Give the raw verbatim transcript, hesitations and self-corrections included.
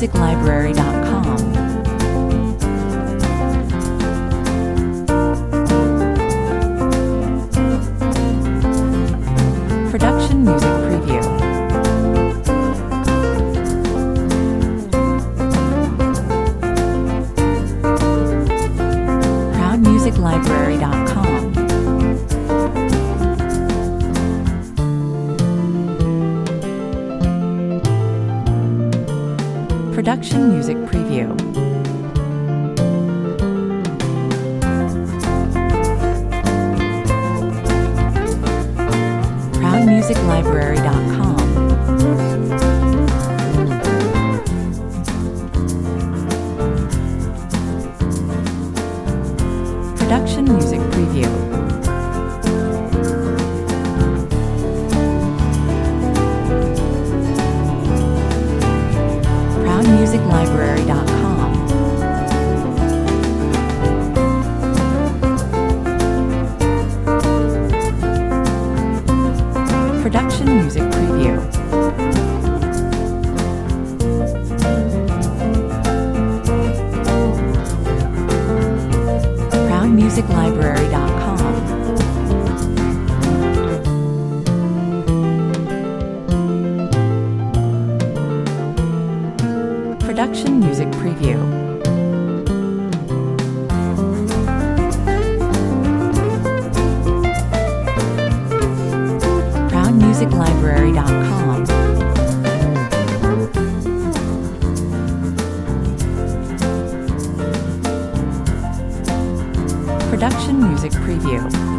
music library dot com. Production Music Preview. Proud music library dot com. Production Music Preview. Proud music library dot com. Production Music Preview. Proud music library dot com. Production Music Preview. Proud music library dot com. Production Music Preview. Proud music library dot com. Production Music Preview.